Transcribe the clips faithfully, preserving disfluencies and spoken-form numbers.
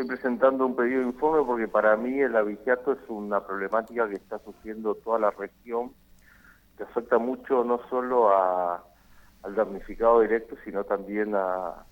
estoy presentando un pedido de informe porque para mí el abigeato es una problemática que está sufriendo toda la región, que afecta mucho no solo a, al damnificado directo, sino también a,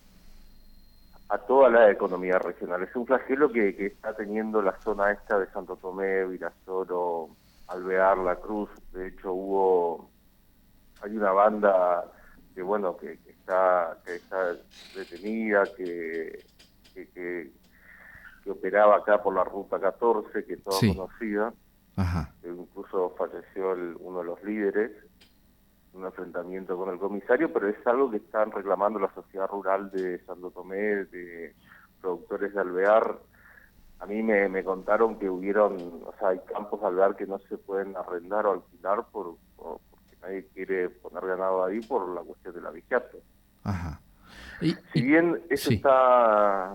a toda la economía regional. Es un flagelo que, que está teniendo la zona esta de Santo Tomé, Virasoro, Alvear, La Cruz. De hecho, hubo hay una banda que bueno que, que está que está detenida, que, que, que, que operaba acá por la ruta catorce, que es toda Sí. conocida. Ajá. Incluso falleció el, uno de los líderes, un enfrentamiento con el comisario, pero es algo que están reclamando la sociedad rural de Santo Tomé, de productores de Alvear. A mí me, me contaron que hubieron, o sea, hay campos de alvear que no se pueden arrendar o alquilar por, por porque nadie quiere poner ganado ahí por la cuestión del abigeato. Ajá. Y, Si y, bien eso sí. está,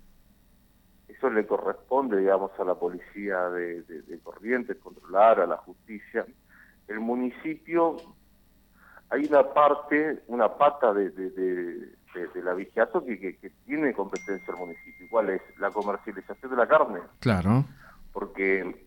eso le corresponde, digamos, a la policía de, de, de Corrientes, controlar, a la justicia, el municipio, hay una parte, una pata de, de, de, de, del abigeato que, que, que tiene competencia el municipio. ¿Cuál es? La comercialización de la carne. Claro. Porque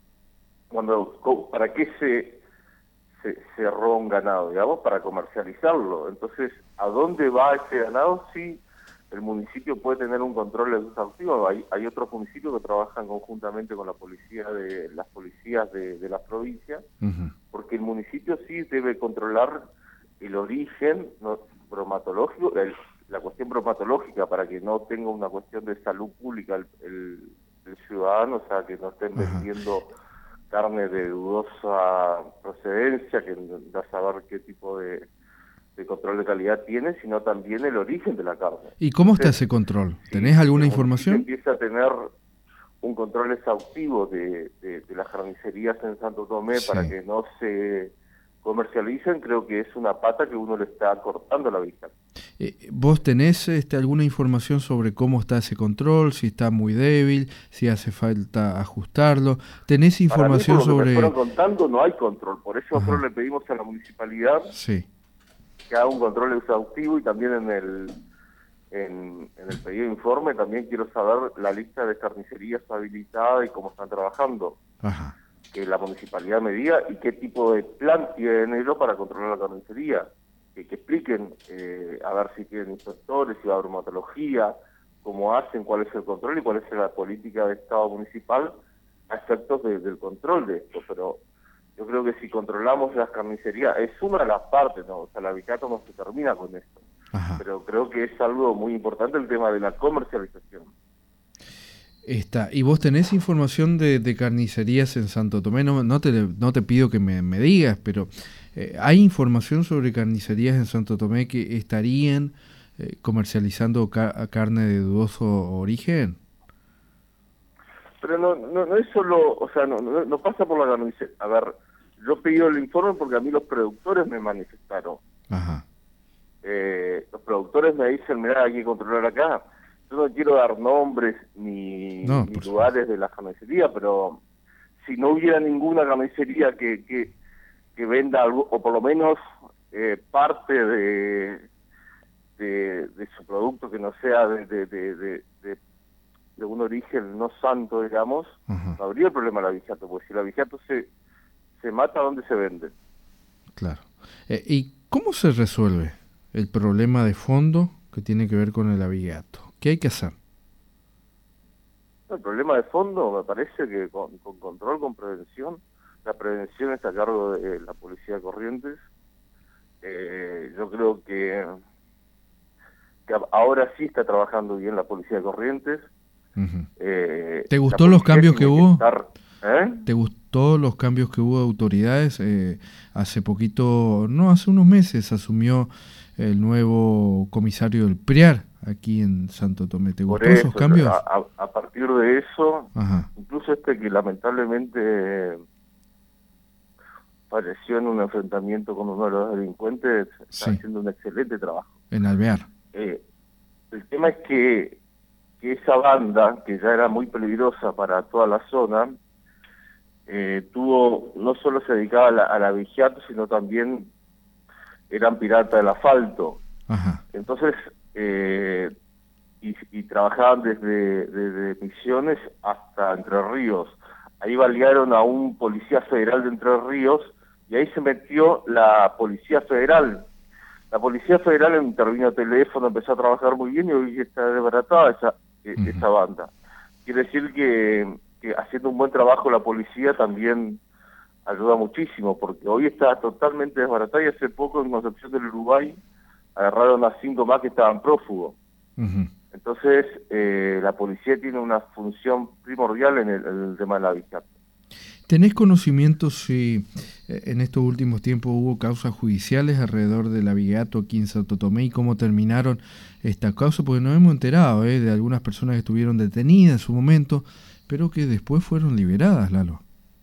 cuando ¿para qué se, se cerró un ganado? Digamos, para comercializarlo. Entonces, ¿a dónde va ese ganado? Sí, el municipio puede tener un control exhaustivo. Hay, hay otros municipios que trabajan conjuntamente con la policía de las policías de, de las provincias, Uh-huh. porque el municipio sí debe controlar el origen no, bromatológico, el, la cuestión bromatológica, para que no tenga una cuestión de salud pública el, el, el ciudadano, o sea, que no estén Ajá. vendiendo carne de dudosa procedencia, que da a saber qué tipo de, de control de calidad tiene, sino también el origen de la carne. ¿Y cómo Entonces, está ese control? si, ¿Tenés alguna si información? empieza a tener un control exhaustivo de, de, de las carnicerías en Santo Tomé, sí, para que no se comercialicen, creo que es una pata que uno le está cortando la vista. Eh, ¿Vos tenés este, alguna información sobre cómo está ese control? Si está muy débil, si hace falta ajustarlo. ¿Tenés información Para mí, por lo sobre...? que me fueron contando, no hay control. Por eso nosotros le pedimos a la municipalidad, sí, que haga un control exhaustivo, y también en el en, en el pedido de informe también quiero saber la lista de carnicerías habilitadas y cómo están trabajando. Ajá. Que la municipalidad me diga y qué tipo de plan tienen ellos para controlar la carnicería. Que, que expliquen, eh, a ver si tienen inspectores, si va a bromatología, cómo hacen, cuál es el control y cuál es la política de Estado municipal a efectos de, del control de esto. Pero yo creo que si controlamos las carnicerías, es una de las partes, ¿no? O sea, el abigeato no se termina con esto. Ajá. Pero creo que es algo muy importante el tema de la comercialización. Está. ¿Y vos tenés información de, de carnicerías en Santo Tomé? No, no, te, no te pido que me, me digas, pero eh, ¿hay información sobre carnicerías en Santo Tomé que estarían eh, comercializando ca carne de dudoso origen? Pero no, no, no es solo, o sea, no, no, no pasa por la carnicería. A ver, yo pedí el informe porque a mí los productores me manifestaron. Ajá. Eh, los productores me dicen, mirá, hay que controlar acá. Yo no quiero dar nombres ni, No, ni por lugares supuesto. de la carnicería, pero si no hubiera ninguna carnicería que, que, que venda algo, o por lo menos eh, parte de, de, de su producto que no sea de, de, de, de, de, de un origen no santo, digamos, Ajá. no habría el problema del abigeato, porque si el abigeato se, se mata, ¿dónde se vende? Claro. Eh, ¿Y cómo se resuelve el problema de fondo que tiene que ver con el abigeato? ¿Qué hay que hacer? El problema de fondo me parece que con, con control, con prevención, la prevención está a cargo de la policía de Corrientes. Eh, yo creo que, que ahora sí está trabajando bien la policía de Corrientes. Uh-huh. eh, ¿Te gustó los cambios que hubo? Que estar, ¿eh? ¿Te gustó los cambios que hubo de autoridades? Eh, hace poquito, no, hace unos meses asumió el nuevo comisario del PRIAR aquí en Santo Tomé. ¿Te gustó Por esos eso, cambios? a, a, a partir de eso, Ajá. incluso este que lamentablemente falleció en un enfrentamiento con uno de los delincuentes, está Sí. haciendo un excelente trabajo. En Alvear. Eh, el tema es que, que esa banda, que ya era muy peligrosa para toda la zona, eh, tuvo, no solo se dedicaba a la, a la abigeato, sino también eran piratas del asfalto. Ajá. Entonces, eh, y, y trabajaban desde, desde Misiones hasta Entre Ríos. Ahí balearon a un policía federal de Entre Ríos y ahí se metió la Policía Federal. La Policía Federal intervino a teléfono, empezó a trabajar muy bien y hoy está desbaratada esa, uh-huh. esa banda. Quiere decir que, que haciendo un buen trabajo la policía también ayuda muchísimo, porque hoy está totalmente desbaratada y hace poco en Concepción del Uruguay agarraron a cinco más que estaban prófugos. Uh-huh. Entonces, eh, la policía tiene una función primordial en el, en el tema de la vigilancia. ¿Tenés conocimiento si eh, en estos últimos tiempos hubo causas judiciales alrededor del abigeato aquí en Santo Tomé y cómo terminaron esta causa? Porque nos hemos enterado eh, de algunas personas que estuvieron detenidas en su momento, pero que después fueron liberadas, Lalo.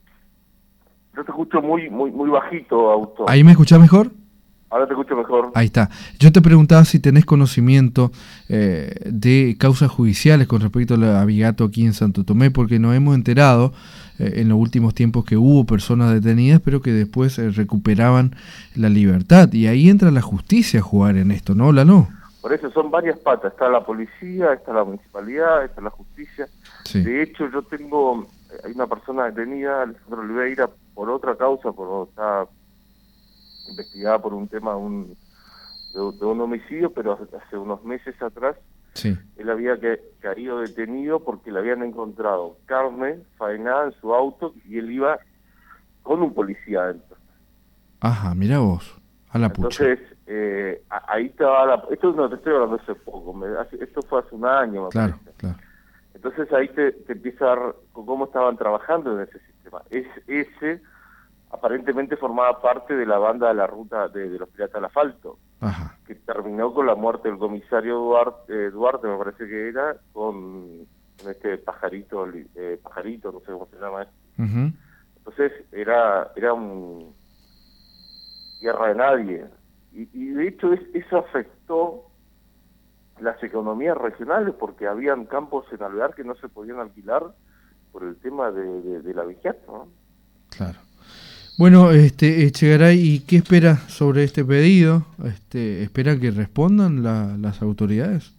Yo te escucho muy muy muy bajito, Auto. ¿Ahí me escuchás mejor? Ahora te escucho mejor. Ahí está. Yo te preguntaba si tenés conocimiento eh, de causas judiciales con respecto al abigeato aquí en Santo Tomé, porque nos hemos enterado eh, en los últimos tiempos que hubo personas detenidas, pero que después eh, recuperaban la libertad. Y ahí entra la justicia a jugar en esto, ¿no, Lalo? Por eso son varias patas. Está la policía, está la municipalidad, está la justicia. Sí. De hecho, yo tengo... Hay una persona detenida, Alejandro Oliveira, por otra causa, por está investigada por un tema de un, de, de un homicidio, pero hace, hace unos meses atrás sí. él había que, caído detenido porque le habían encontrado carne faenada en su auto y él iba con un policía adentro. Ajá, mira vos, a la pucha. Entonces, eh, ahí estaba la... Esto no te estoy hablando hace poco, me, hace, esto fue hace un año, me claro, parece. Claro. Entonces ahí te, te empieza a dar cómo estaban trabajando en ese sistema. Es, ese aparentemente formaba parte de la banda de la ruta de, de los piratas del asfalto, ajá. que terminó con la muerte del comisario Duarte, eh, Duarte me parece que era, con, con este pajarito, eh, pajarito, no sé cómo se llama. Uh-huh. Entonces era era un tierra de nadie. Y, y de hecho es, eso afectó las economías regionales porque habían campos en Alvear que no se podían alquilar por el tema de, de, de la vigilancia, ¿no? Claro. Bueno, este Echegaray, ¿y qué espera sobre este pedido? Este, ¿Espera que respondan la, las autoridades?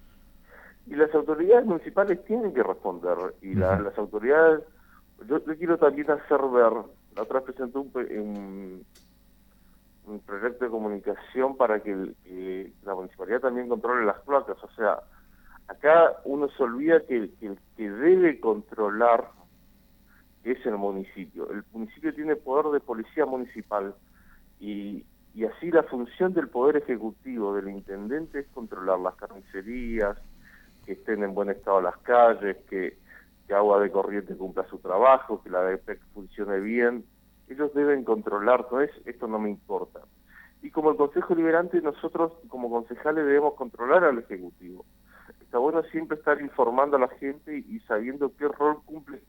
Y las autoridades municipales tienen que responder. Y uh-huh. la, las autoridades... Yo, yo quiero también hacer ver... La otra vez presenté un, un, un proyecto de comunicación para que, el, que la municipalidad también controle las placas. O sea, acá uno se olvida que el que, que debe controlar es el municipio. El municipio tiene poder de policía municipal y, y así la función del poder ejecutivo, del intendente, es controlar las carnicerías, que estén en buen estado las calles, que, que Agua de Corriente cumpla su trabajo, que la D P E C funcione bien. Ellos deben controlar, no es, esto no me importa. Y como el Consejo Liberante, nosotros como concejales debemos controlar al Ejecutivo. Está bueno siempre estar informando a la gente y, y sabiendo qué rol cumple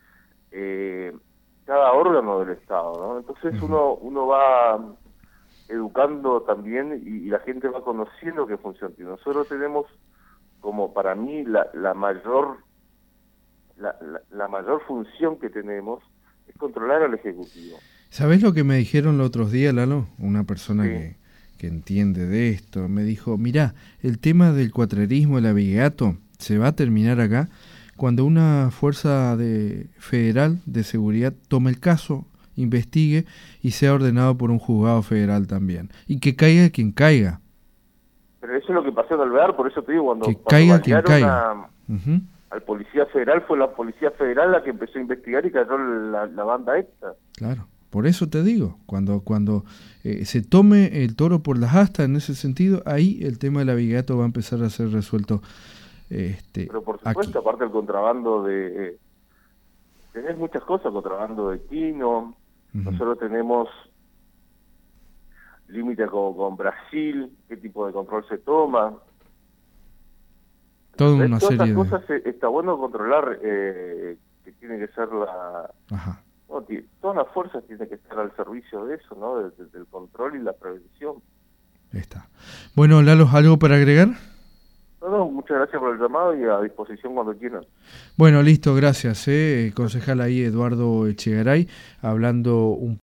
eh, cada órgano del Estado, ¿no? Entonces uh-huh. uno uno va educando también y, y la gente va conociendo qué función tiene. Nosotros tenemos, como para mí, la, la mayor la, la, la mayor función que tenemos es controlar al Ejecutivo. ¿Sabés lo que me dijeron los otros días, Lalo? Una persona sí. que, que entiende de esto. Me dijo, mirá, el tema del cuatrerismo, el abigeato, se va a terminar acá cuando una fuerza de federal de seguridad tome el caso, investigue y sea ordenado por un juzgado federal también. Y que caiga quien caiga. Pero eso es lo que pasó en Alvear, por eso te digo, cuando, que cuando caiga quien caiga. A, uh-huh. al policía federal, fue la policía federal la que empezó a investigar y cayó la, la banda esta. Claro, por eso te digo, cuando cuando eh, se tome el toro por las astas en ese sentido, ahí el tema del abigeato va a empezar a ser resuelto. Este, Pero por supuesto, aquí. Aparte del contrabando de... Eh, tenés muchas cosas, contrabando de quino, uh-huh. nosotros tenemos límite con, con Brasil, qué tipo de control se toma. Toda una Todas serie esas de... cosas eh, está bueno controlar, eh, que tiene que ser la... Ajá. No, t- todas las fuerzas tienen que estar al servicio de eso, ¿no? De, de, del control y la prevención. Está. Bueno, Lalo, ¿algo para agregar? No, no, muchas gracias por el llamado y a disposición cuando quieran. Bueno, listo, gracias. Eh. Concejal ahí Eduardo Echegaray, hablando un